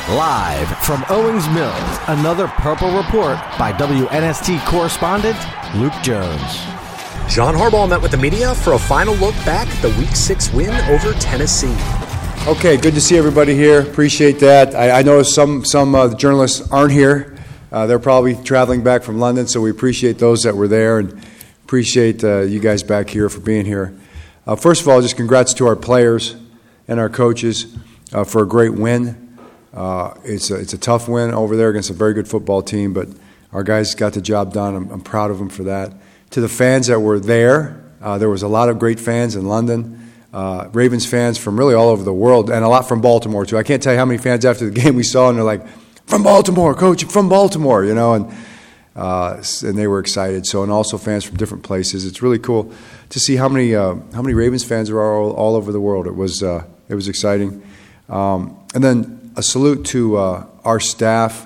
Live from Owings Mills, another Purple Report by WNST correspondent Luke Jones. John Harbaugh met with the media for a final look back at the Week 6 win over Tennessee. Okay, good to see everybody here. Appreciate that. I know some journalists aren't here. They're probably traveling back from London, so we appreciate those that were there and appreciate you guys back here for being here. First of all, just congrats to our players and our coaches for a great win. It's a tough win over there against a very good football team, but our guys got the job done. I'm proud of them for that. To the fans that were there was a lot of great fans in London, Ravens fans from really all over the world, and a lot from Baltimore, too. I can't tell you how many fans after the game we saw, and they're like, from Baltimore, Coach, from Baltimore, you know, and they were excited. So, and also fans from different places. It's really cool to see how many Ravens fans there are all over the world. It was exciting. And then a salute to our staff,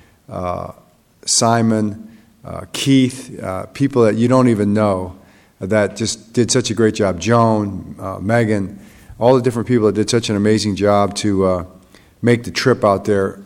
Simon, Keith, people that you don't even know that just did such a great job. Joan, Megan, all the different people that did such an amazing job to make the trip out there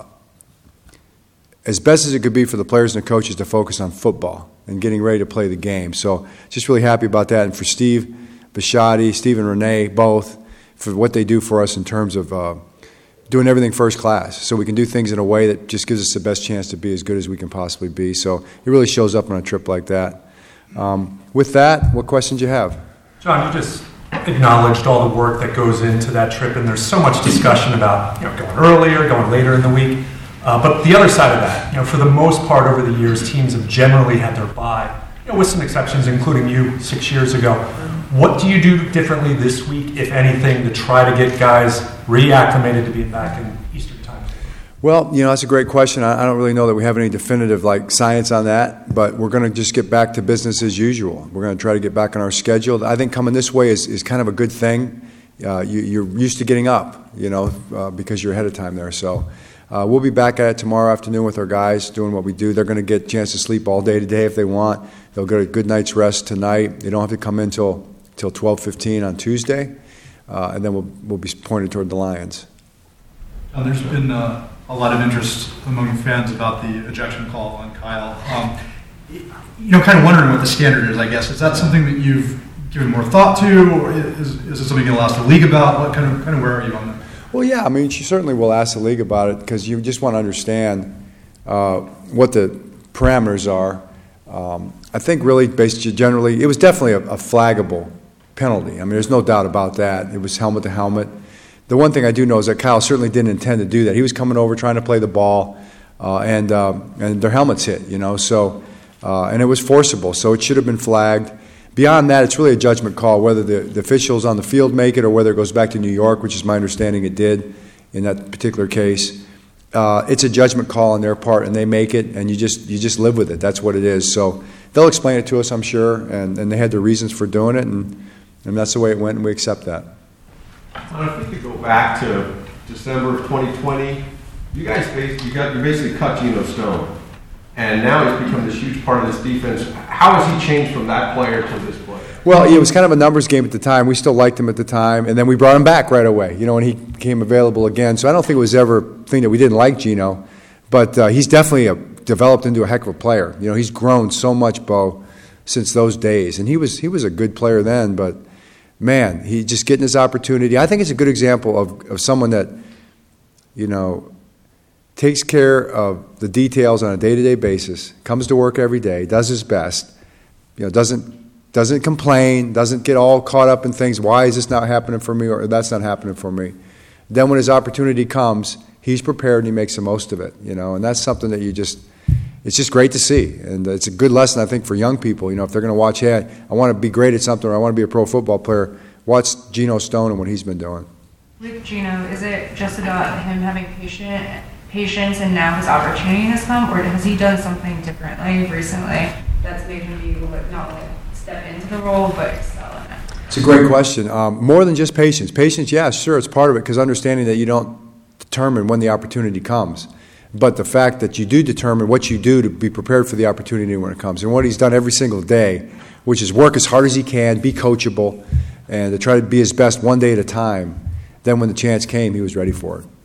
as best as it could be for the players and the coaches to focus on football and getting ready to play the game. So just really happy about that. And for Steve Bisciotti, Steve and Renee, both, for what they do for us in terms of doing everything first class, so we can do things in a way that just gives us the best chance to be as good as we can possibly be. So it really shows up on a trip like that. With that, what questions you have? John, you just acknowledged all the work that goes into that trip, and there's so much discussion about going earlier, going later in the week. But the other side of that, for the most part over the years, teams have generally had their bye, with some exceptions, including you 6 years ago. What do you do differently this week, if anything, to try to get guys reacclimated to being back in Eastern time? Well, that's a great question. I don't really know that we have any definitive science on that, but we're going to just get back to business as usual. We're going to try to get back on our schedule. I think coming this way is kind of a good thing. You're used to getting up, because you're ahead of time there. So we'll be back at it tomorrow afternoon with our guys doing what we do. They're going to get a chance to sleep all day today if they want. They'll get a good night's rest tonight. They don't have to come in till 12:15 on Tuesday, and then we'll be pointed toward the Lions. There's been a lot of interest among fans about the ejection call on Kyle. Kind of wondering what the standard is, I guess. Is that something that you've given more thought to, or is it something you'll ask the league about? What kind of where are you on that? Well, yeah, she certainly will ask the league about it because you just want to understand what the parameters are. I think really, generally, it was definitely a flaggable penalty. There's no doubt about that. It was helmet to helmet. The one thing I do know is that Kyle certainly didn't intend to do that. He was coming over trying to play the ball, and their helmets hit, So, and it was forcible, so it should have been flagged. Beyond that, it's really a judgment call whether the officials on the field make it or whether it goes back to New York, which is my understanding it did in that particular case. It's a judgment call on their part, and they make it, and you just live with it. That's what it is. So they'll explain it to us, I'm sure, and they had their reasons for doing it, and that's the way it went, and we accept that. If we could go back to December of 2020, you basically cut Geno Stone, and now he's become this huge part of this defense. How has he changed from that player to this player? Well, it was kind of a numbers game at the time. We still liked him at the time, and then we brought him back right away, when he became available again. So I don't think it was ever a thing that we didn't like Geno, but he's definitely developed into a heck of a player. He's grown so much, Bo, since those days, and he was a good player then, but man, he just getting his opportunity. I think it's a good example of someone that, takes care of the details on a day-to-day basis, comes to work every day, does his best, doesn't complain, doesn't get all caught up in things, why is this not happening for me or that's not happening for me. Then when his opportunity comes, he's prepared and he makes the most of it, and that's something that it's just great to see. And it's a good lesson, I think, for young people. If they're going to watch, hey, I want to be great at something or I want to be a pro football player, watch Geno Stone and what he's been doing. With Geno, is it just about him having patience and now his opportunity has come, or has he done something differently recently that's made him be able to not only step into the role but excel in it? It's a great question. More than just patience. Patience, yeah, sure, it's part of it because understanding that you don't determine when the opportunity comes. But the fact that you do determine what you do to be prepared for the opportunity when it comes. And what he's done every single day, which is work as hard as he can, be coachable, and to try to be his best one day at a time. Then when the chance came, he was ready for it.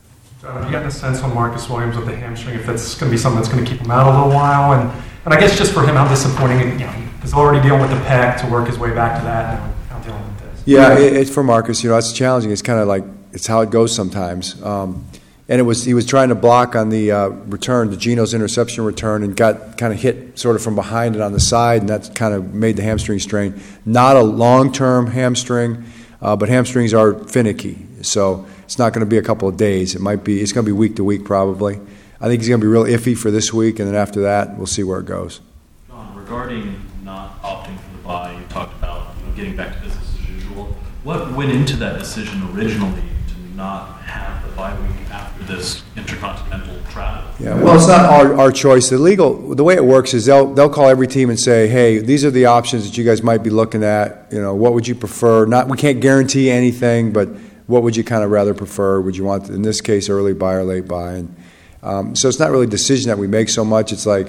Have you gotten a sense on Marcus Williams with the hamstring, if that's going to be something that's going to keep him out a little while? And I guess just for him, how disappointing, he's already dealing with the pec to work his way back to that, and now dealing with this. Yeah, it's for Marcus. It's challenging. It's kind of like, it's how it goes sometimes. And he was trying to block on the return, the Geno's interception return, and got kind of hit sort of from behind and on the side, and that kind of made the hamstring strain. Not a long-term hamstring, but hamstrings are finicky, so it's not going to be a couple of days. It's going to be week to week probably. I think he's going to be real iffy for this week, and then after that, we'll see where it goes. John, regarding not opting for the bye, you talked about getting back to business as usual. What went into that decision originally to not have the bye week after this intercontinental travel? Yeah, well, it's not our choice. The way it works is they'll call every team and say, hey, these are the options that you guys might be looking at. What would you prefer? We can't guarantee anything, but what would you kind of rather prefer? Would you want, in this case, early bye or late bye? And so it's not really a decision that we make so much. It's like,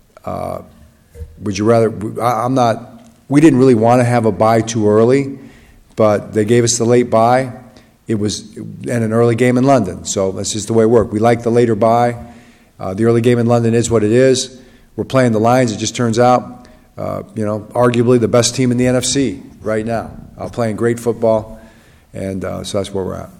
would you rather? We didn't really want to have a bye too early, but they gave us the late bye. It was and an early game in London, so that's just the way it worked. We like the later bye. The early game in London is what it is. We're playing the Lions. It just turns out, arguably the best team in the NFC right now, playing great football, and so that's where we're at.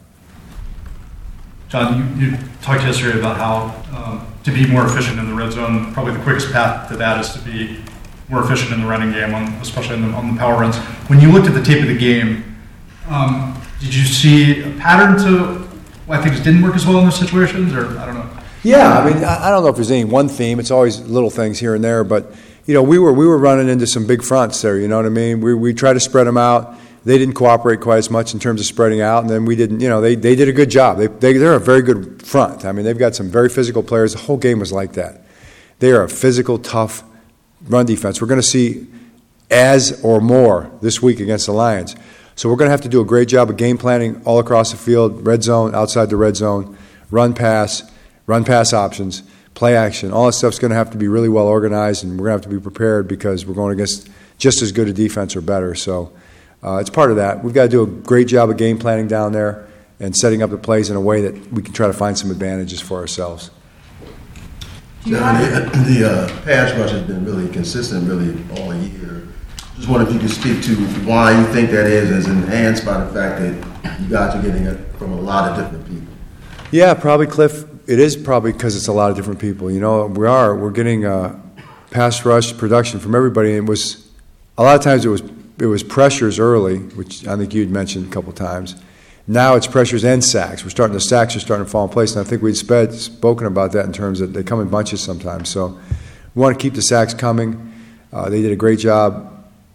John, you talked yesterday about how to be more efficient in the red zone, probably the quickest path to that is to be more efficient in the running game, especially on the power runs. When you looked at the tape of the game, did you see a pattern to why things didn't work as well in those situations, or I don't know? Yeah, I don't know if there's any one theme. It's always little things here and there, but we were running into some big fronts there. You know what I mean? We tried to spread them out. They didn't cooperate quite as much in terms of spreading out, and then we didn't. They did a good job. They're a very good front. They've got some very physical players. The whole game was like that. They are a physical, tough run defense. We're going to see as or more this week against the Lions. So we're going to have to do a great job of game planning all across the field, red zone, outside the red zone, run pass options, play action. All that stuff's going to have to be really well organized, and we're going to have to be prepared because we're going against just as good a defense or better. So it's part of that. We've got to do a great job of game planning down there and setting up the plays in a way that we can try to find some advantages for ourselves. John, the pass rush has been really consistent really all year. Just wonder if you could speak to why you think that is enhanced by the fact that you guys are getting it from a lot of different people. Yeah, probably, Cliff. It is probably because it's a lot of different people. We're getting pass rush production from everybody. And it was a lot of times it was pressures early, which I think you'd mentioned a couple times. Now it's pressures and sacks. The sacks are starting to fall in place, and I think we'd spoken about that in terms of they come in bunches sometimes. So we want to keep the sacks coming. They did a great job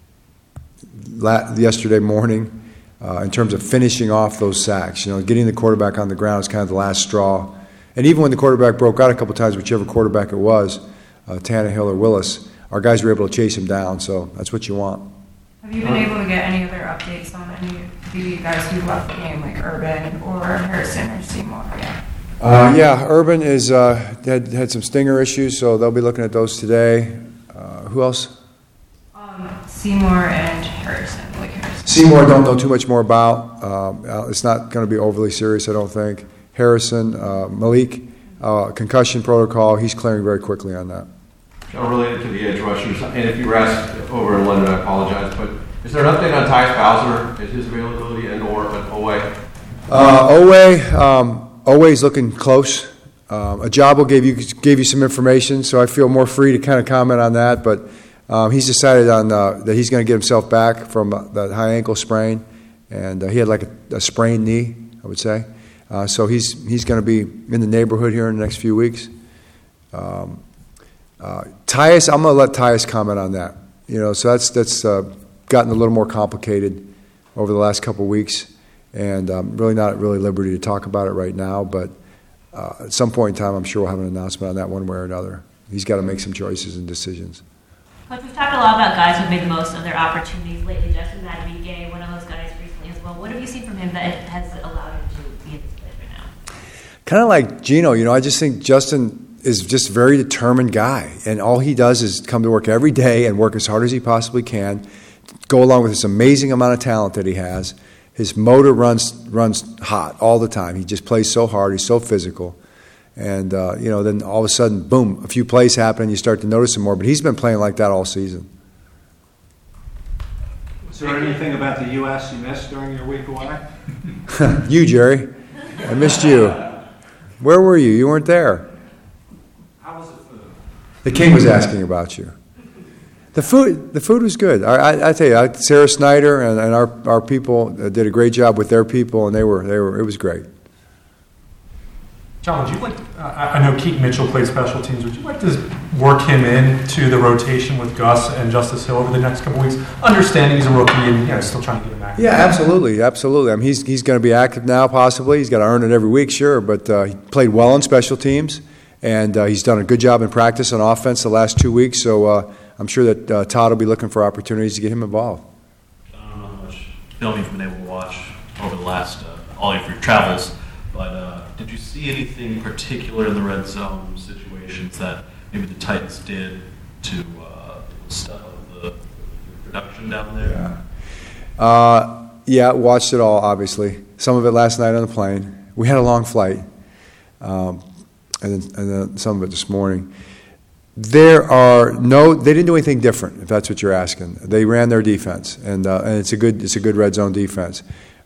yesterday morning in terms of finishing off those sacks. Getting the quarterback on the ground is kind of the last straw. And even when the quarterback broke out a couple times, whichever quarterback it was, Tannehill or Willis, our guys were able to chase him down. So that's what you want. Have you been able to get any other updates on any of the guys who left the game, like Urban or Harrison or Seymour? Urban is had some stinger issues, so they'll be looking at those today. Who else? Seymour and Harrison. Seymour, I don't know too much more about. It's not going to be overly serious, I don't think. Harrison, Malik, concussion protocol. He's clearing very quickly on that. Related to the edge rushers, and if you were asked over in London, I apologize, but is there an update on Tyus Bowser and his availability and or Oweh? Oweh's looking close. Ajabo gave you some information, so I feel more free to kind of comment on that, but he's decided on that he's going to get himself back from that high ankle sprain, and he had like a sprained knee, I would say. So he's going to be in the neighborhood here in the next few weeks. Tyus, I'm going to let Tyus comment on that. So that's gotten a little more complicated over the last couple of weeks, and really not at liberty to talk about it right now. But at some point in time, I'm sure we'll have an announcement on that one way or another. He's got to make some choices and decisions. Coach, we've talked a lot about guys who've made the most of their opportunities lately. Justin Madubuike, one of those guys recently as well. What have you seen from him that has allowed him to be in this place right now? Kind of like Geno, I just think Justin is just a very determined guy, and all he does is come to work every day and work as hard as he possibly can, go along with this amazing amount of talent that he has. his motor runs hot all the time. He just plays so hard. He's so physical. And, then all of a sudden, boom, a few plays happen and you start to notice him more. But he's been playing like that all season. Was there anything about the U.S. you missed during your week away? You, Jerry. I missed you. Where were you? You weren't there. How was the food? The King was asking about you. The food was good. I tell you, Sarah Snyder and our people did a great job with their people, and it was great. John, would you like? I know Keaton Mitchell played special teams. Would you like to work him into the rotation with Gus and Justice Hill over the next couple weeks? Understanding he's a rookie and still trying to get him active. Yeah, absolutely. I mean, he's going to be active now, possibly. He's got to earn it every week, sure, but he played well on special teams, and he's done a good job in practice on offense the last 2 weeks. So I'm sure that Todd will be looking for opportunities to get him involved. I don't know how much film you've been able to watch over the last all of your travels, but did you see anything particular in the red zone situations that maybe the Titans did to step up the production down there? Yeah, watched it all, obviously. Some of it last night on the plane. We had a long flight, and then some of it this morning. They didn't do anything different, if that's what you're asking. They ran their defense, and it's a good red zone defense.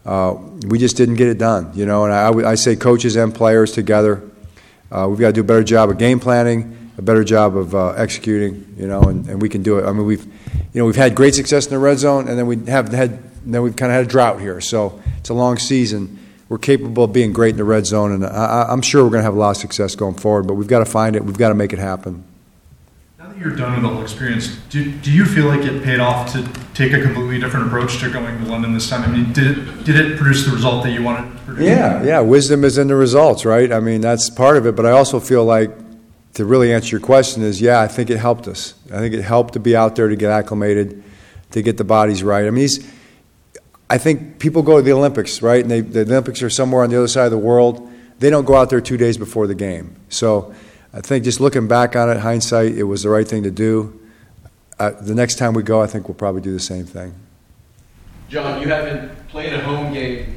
We just didn't get it done, and I say coaches and players together. We've got to do a better job of game planning, a better job of executing, and we can do it. I mean, we've had great success in the red zone, and then we've kind of had a drought here. So it's a long season. We're capable of being great in the red zone, and I'm sure we're going to have a lot of success going forward. But we've got to find it. We've got to make it happen. Now that you're done with the whole experience, do you feel like it paid off to take a completely different approach to going to London this time? I mean, did it produce the result that you wanted to produce? Yeah. Wisdom is in the results, right? I mean, that's part of it. But I also feel like, to really answer your question, I think it helped us. I think it helped to be out there, to get acclimated, to get the bodies right. I mean, I think people go to the Olympics, right? And the Olympics are somewhere on the other side of the world. They don't go out there 2 days before the game. So I think just looking back on it, hindsight, it was the right thing to do. The next time we go, I think we'll probably do the same thing. John, you haven't played a home game,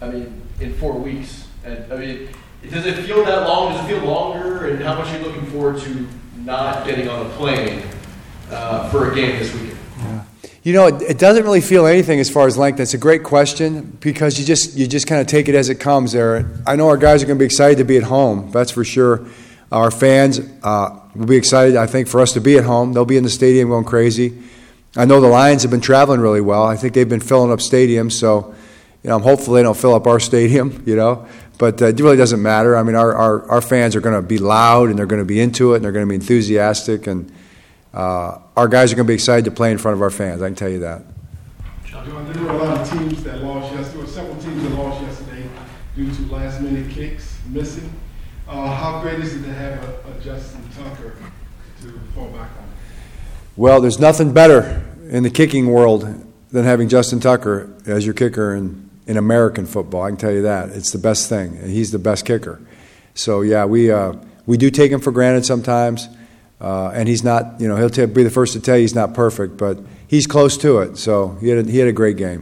in 4 weeks. And, does it feel that long? Does it feel longer? And how much are you looking forward to not getting on a plane for a game this weekend? Yeah. It doesn't really feel anything as far as length. It's a great question, because you just kind of take it as it comes there. I know our guys are going to be excited to be at home. That's for sure. Our fans will be excited, I think, for us to be at home. They'll be in the stadium going crazy. I know the Lions have been traveling really well. I think they've been filling up stadiums, so I'm hopeful they don't fill up our stadium, But it really doesn't matter. I mean, our fans are going to be loud, and they're going to be into it, and they're going to be enthusiastic, and our guys are going to be excited to play in front of our fans. I can tell you that. John, there were a lot of teams that lost yesterday. There were several teams that lost yesterday due to last-minute kicks missing. How great is it to have a Justin Tucker to fall back on? Well, there's nothing better in the kicking world than having Justin Tucker as your kicker in American football. I can tell you that. It's the best thing, and he's the best kicker. So, yeah, we do take him for granted sometimes, and he's not, he'll be the first to tell you he's not perfect, but he's close to it. So he had a great game.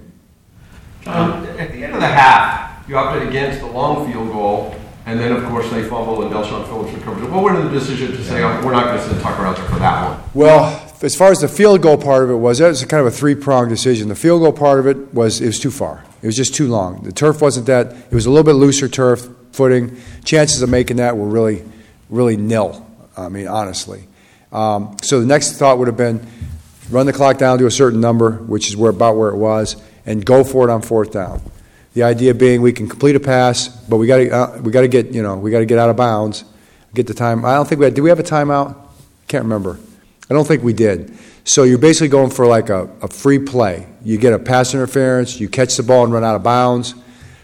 John, at the end of the half, you opted against the long field goal, and then, of course, they fumble and Delshon Phillips recovers it. What went into the decision to say, we're not going to send Tucker out there for that one? Well, as far as the field goal part of it was, that was kind of a three-pronged decision. The field goal part of it was too far. It was just too long. The turf wasn't that. It was a little bit looser turf, footing. Chances of making that were really, really nil, honestly. So the next thought would have been run the clock down to a certain number, which is about where it was, and go for it on fourth down. The idea being we can complete a pass, but we got to get out of bounds, get the time. I don't think did we have a timeout? Can't remember. I don't think we did. So you're basically going for like a free play. You get a pass interference, you catch the ball and run out of bounds.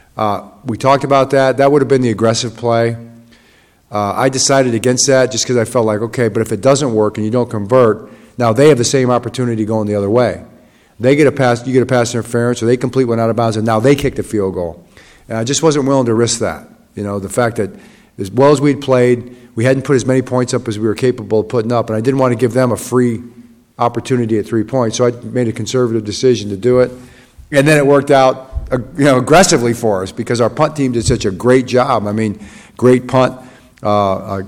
We talked about that. That would have been the aggressive play. I decided against that just because I felt like, okay, but if it doesn't work and you don't convert, now they have the same opportunity going the other way. They get a pass, you get a pass interference, or they complete one out of bounds, and now they kick the field goal. And I just wasn't willing to risk that. The fact that as well as we'd played, we hadn't put as many points up as we were capable of putting up, and I didn't want to give them a free opportunity at 3 points. So I made a conservative decision to do it. And then it worked out aggressively for us because our punt team did such a great job. I mean, great punt, and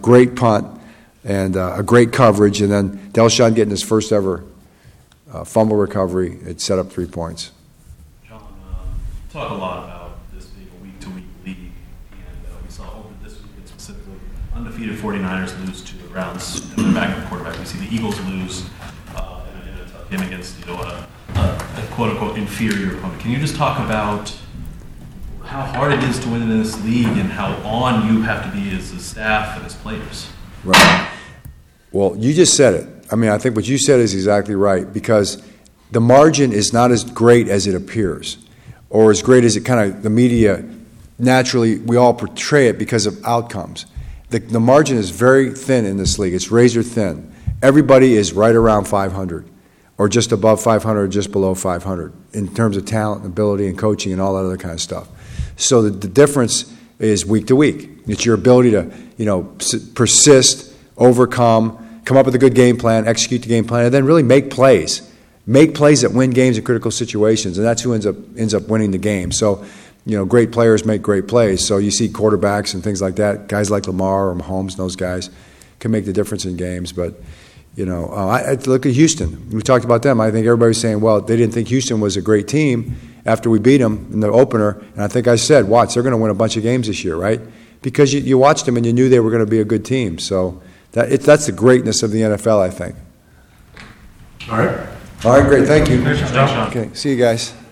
a great coverage, and then Delshon getting his first ever fumble recovery. It set up 3 points. John, talk a lot about this being a week-to-week league, and we saw over this weekend specifically, undefeated 49ers lose to the Browns and their backup quarterback. We see the Eagles lose in a tough game against a quote-unquote inferior opponent. Can you just talk about how hard it is to win in this league and how on you have to be as a staff and as players? Right. Well, you just said it. I mean, I think what you said is exactly right because the margin is not as great as it appears or as great as it kind of the media naturally, we all portray it because of outcomes. The margin is very thin in this league. It's razor thin. Everybody is right around 500 or just above 500 or just below 500 in terms of talent and ability and coaching and all that other kind of stuff. So the difference is week to week. It's your ability to, persist, overcome, come up with a good game plan, execute the game plan, and then really make plays. Make plays that win games in critical situations, and that's who ends up winning the game. So, great players make great plays. So you see quarterbacks and things like that, guys like Lamar or Mahomes and those guys can make the difference in games. But, I look at Houston. We talked about them. I think everybody's saying, well, they didn't think Houston was a great team after we beat them in the opener. And I think I said, watch, they're going to win a bunch of games this year, right? Because you watched them and you knew they were going to be a good team. So that's the greatness of the NFL, I think. All right. All right, great. Thank you. Thanks, John. Okay, see you guys.